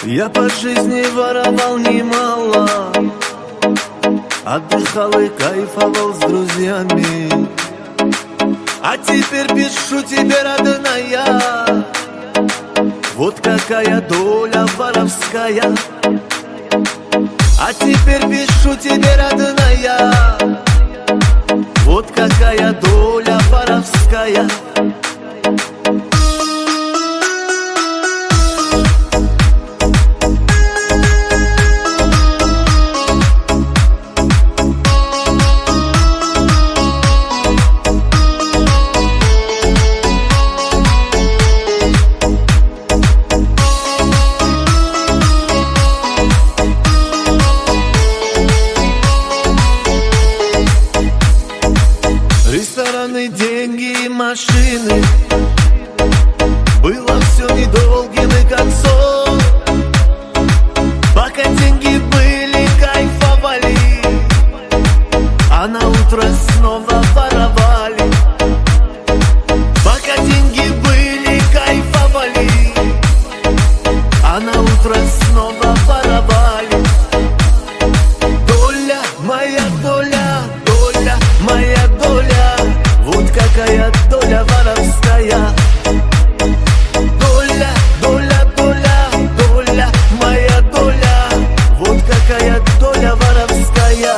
Я по жизни воровал немало, отдыхал и кайфовал с друзьями. А теперь пишу тебе, родная, вот какая доля воровская. А теперь пишу тебе, родная, вот какая доля воровская. Рестораны, деньги и машины, было все недолгим и как сон. Пока деньги были, кайфовали, а на утро снова воровали. Пока деньги были, кайфовали, а на утро снова воровали. Доля, моя доля, доля, моя доля, вот какая доля воровская. Доля, доля, доля, доля, моя доля, вот какая доля воровская.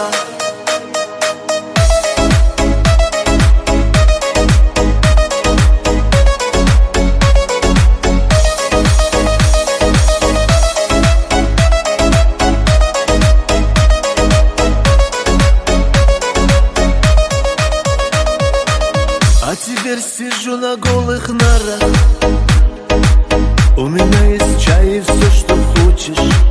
А теперь сижу на голых нарах, у меня есть чай и все, что хочешь.